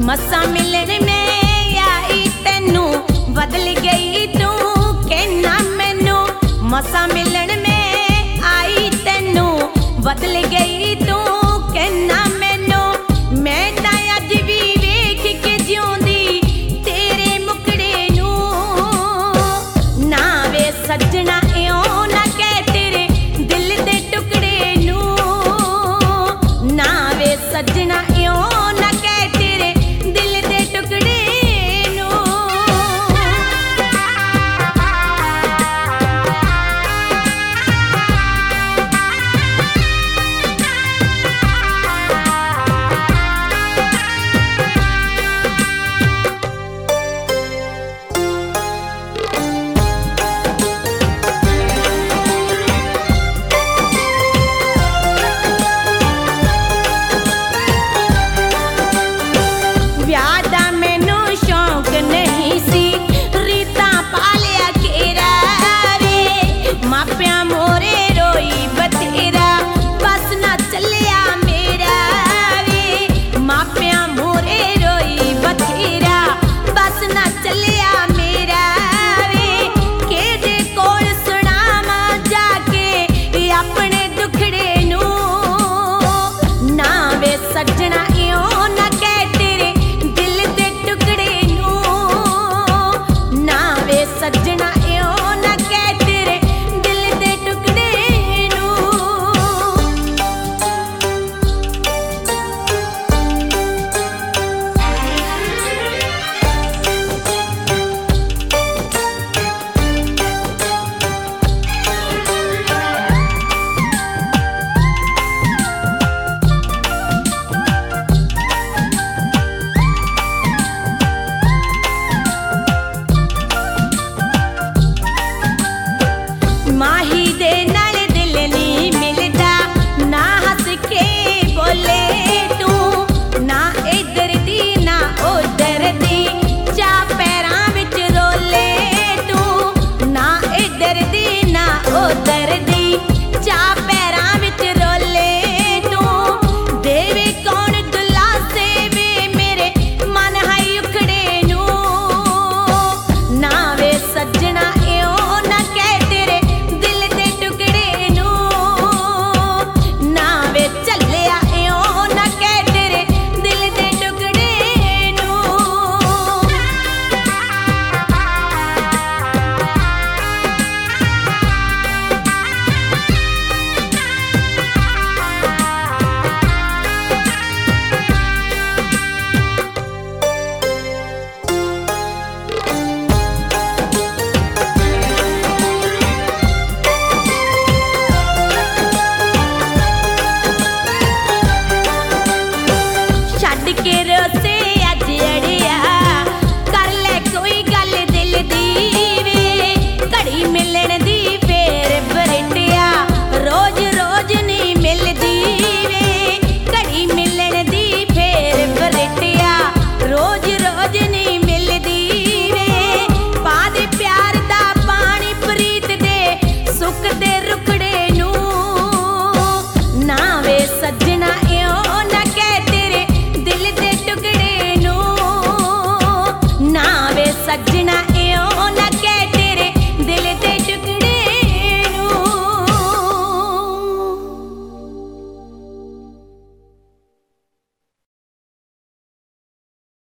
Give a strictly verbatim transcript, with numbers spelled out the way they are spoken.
मसा मिलन में आई तेनू बदल गई तू कहना मैनू मसा मिलन में आई तेनू बदल गई तू कहना मैनू मैं तां अज भी वेख के जिउंदी तेरे मुकड़े नू ना वे सजना इउं ना कह तेरे दिल दे टुकड़े नू ना वे सजना इउं ना कह तेरे दिल दे टुकड़े नू सजना इउं ना कह तेरे दिल दे टुकड़े नू ना वे सजना इउं ना कह तेरे दिल दे टुकड़े नू माही दे नाल दिल नहीं मिलदा ना हंस के बोले तू ना इधर दी ना उधर दी चा पैरां विच रोले तू ना इधर दी ना उधर दी चा पैरां विच रोले तू देवे कौन दुलासे वे मेरे मन हाई उखड़े नू ना वे सजना इउं ना कह तेरे दिल दे टुकड़े नू ना वे चलिया इउं ना कह तेरे दिल दे टुकड़े नू छड्ड के रोसे